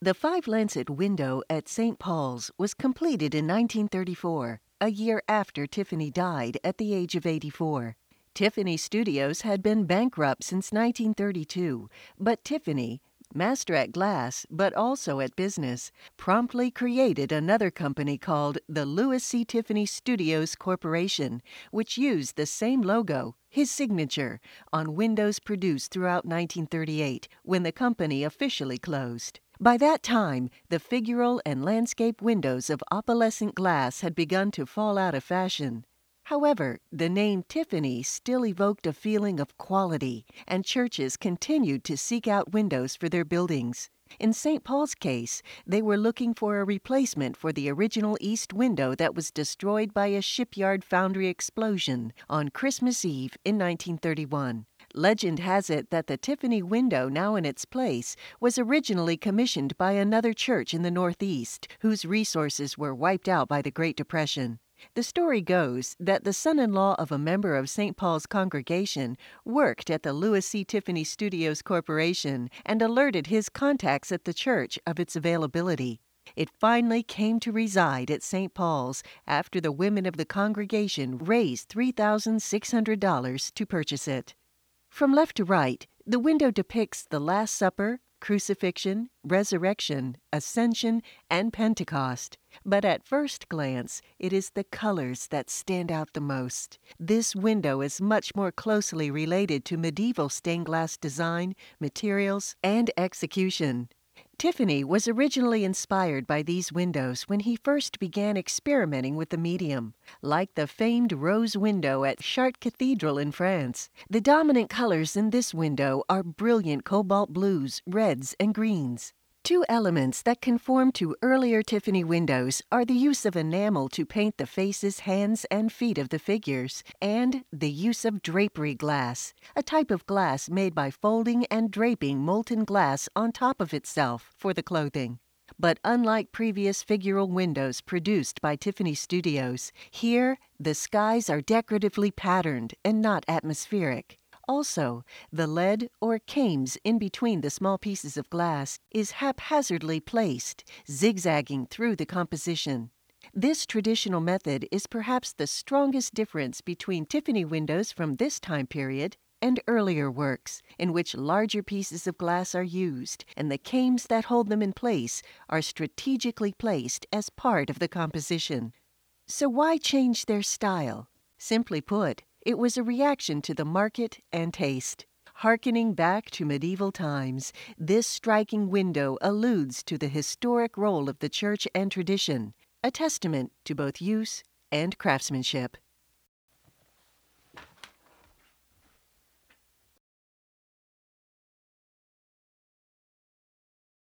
The five-lancet window at St. Paul's was completed in 1934, a year after Tiffany died at the age of 84. Tiffany Studios had been bankrupt since 1932, but Tiffany, master at glass but also at business, promptly created another company called the Louis C. Tiffany Studios Corporation, which used the same logo, his signature, on windows produced throughout 1938, when the company officially closed. By that time, the figural and landscape windows of opalescent glass had begun to fall out of fashion. However, the name Tiffany still evoked a feeling of quality, and churches continued to seek out windows for their buildings. In St. Paul's case, they were looking for a replacement for the original east window that was destroyed by a shipyard foundry explosion on Christmas Eve in 1931. Legend has it that the Tiffany window now in its place was originally commissioned by another church in the Northeast, whose resources were wiped out by the Great Depression. The story goes that the son-in-law of a member of St. Paul's congregation worked at the Louis C. Tiffany Studios Corporation and alerted his contacts at the church of its availability. It finally came to reside at St. Paul's after the women of the congregation raised $3,600 to purchase it. From left to right, the window depicts the Last Supper, crucifixion, resurrection, ascension, and Pentecost. But at first glance, it is the colors that stand out the most. This window is much more closely related to medieval stained glass design, materials, and execution. Tiffany was originally inspired by these windows when he first began experimenting with the medium. Like the famed rose window at Chartres Cathedral in France, the dominant colors in this window are brilliant cobalt blues, reds, and greens. Two elements that conform to earlier Tiffany windows are the use of enamel to paint the faces, hands, and feet of the figures, and the use of drapery glass, a type of glass made by folding and draping molten glass on top of itself for the clothing. But unlike previous figural windows produced by Tiffany Studios, here the skies are decoratively patterned and not atmospheric. Also, the lead or cames in between the small pieces of glass is haphazardly placed, zigzagging through the composition. This traditional method is perhaps the strongest difference between Tiffany windows from this time period and earlier works, in which larger pieces of glass are used, and the cames that hold them in place are strategically placed as part of the composition. So why change their style? Simply put, it was a reaction to the market and taste. Harkening back to medieval times, this striking window alludes to the historic role of the church and tradition, a testament to both use and craftsmanship.